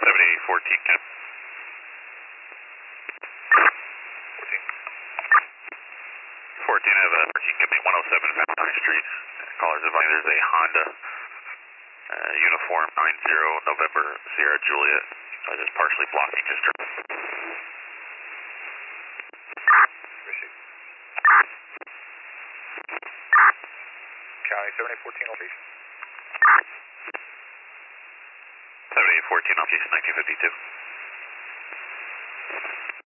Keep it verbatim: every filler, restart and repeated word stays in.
seventy-eight fourteen, can. fourteen, I have a fourteen, give me one oh seven Valentine Street. Callers advise there's a Honda uh, uniform nine zero November Sierra Juliet. Uh, just partially blocking his trip. County seventy-eight fourteen location. seventy-eight fourteen, location nineteen fifty-two.